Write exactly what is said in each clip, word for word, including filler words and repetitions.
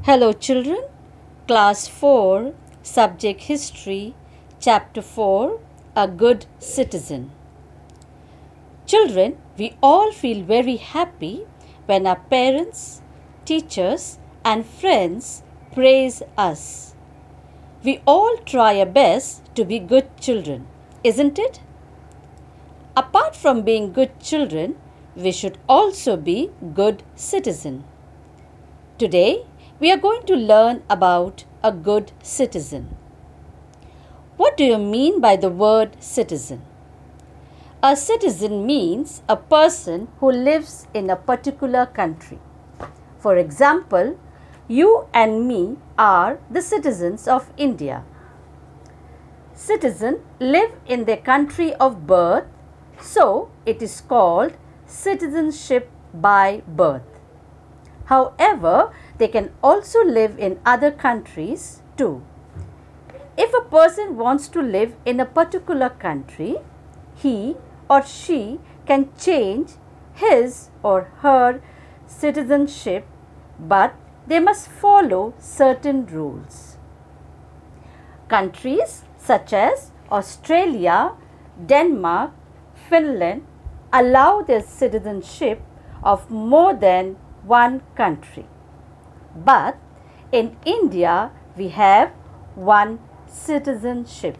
Hello children, Class four, Subject History, Chapter four, A Good Citizen. Children, we all feel very happy when our parents, teachers and friends praise us. We all try our best to be good children, isn't it? Apart from being good children, we should also be good citizens. Today, we are going to learn about a good citizen. What do you mean by the word citizen? A citizen means a person who lives in a particular country. For example, you and me are the citizens of India. Citizens live in their country of birth, so it is called citizenship by birth. However, they can also live in other countries too. If a person wants to live in a particular country, he or she can change his or her citizenship, but they must follow certain rules. Countries such as Australia, Denmark, Finland allow their citizenship of more than one country. But in India, we have one citizenship.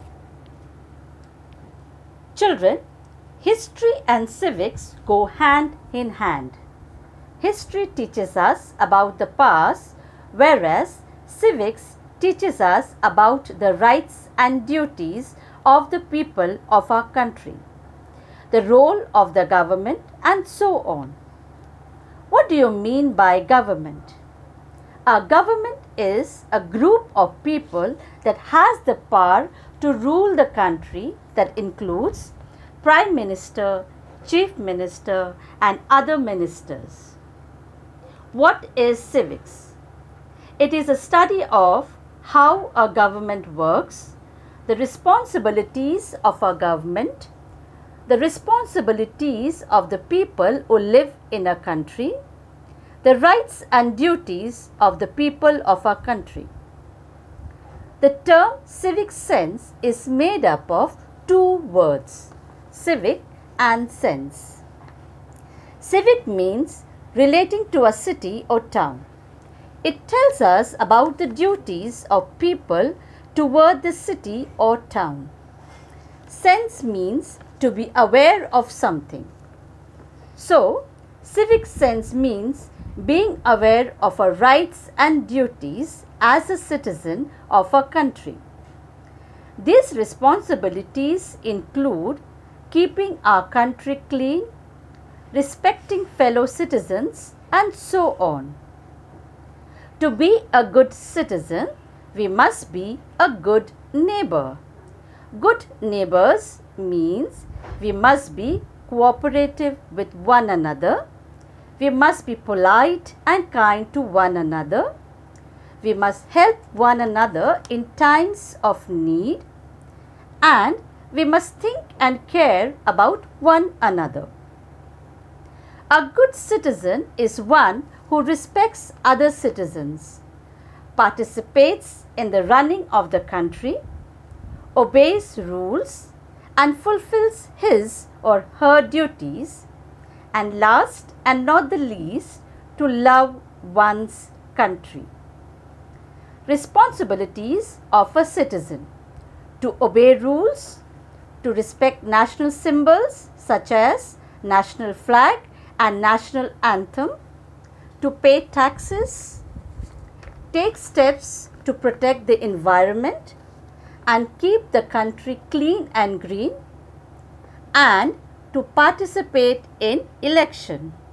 Children, history and civics go hand in hand. History teaches us about the past, whereas civics teaches us about the rights and duties of the people of our country, the role of the government, and so on. What do you mean by government? A government is a group of people that has the power to rule the country, that includes Prime Minister, Chief Minister and other ministers. What is civics? It is a study of how a government works, the responsibilities of a government, the responsibilities of the people who live in a country, the rights and duties of the people of our country. The term civic sense is made up of two words, civic and sense. Civic means relating to a city or town. It tells us about the duties of people toward the city or town. Sense means to be aware of something. So, civic sense means being aware of our rights and duties as a citizen of a country. These responsibilities include keeping our country clean, respecting fellow citizens, and so on. To be a good citizen, we must be a good neighbor. Good neighbors means we must be cooperative with one another. We must be polite and kind to one another. We must help one another in times of need. And we must think and care about one another. A good citizen is one who respects other citizens, participates in the running of the country, obeys rules, and fulfills his or her duties, and last and not the least, to love one's country. Responsibilities of a citizen: to obey rules, to respect national symbols such as national flag and national anthem, to pay taxes, take steps to protect the environment and keep the country clean and green, and to participate in election.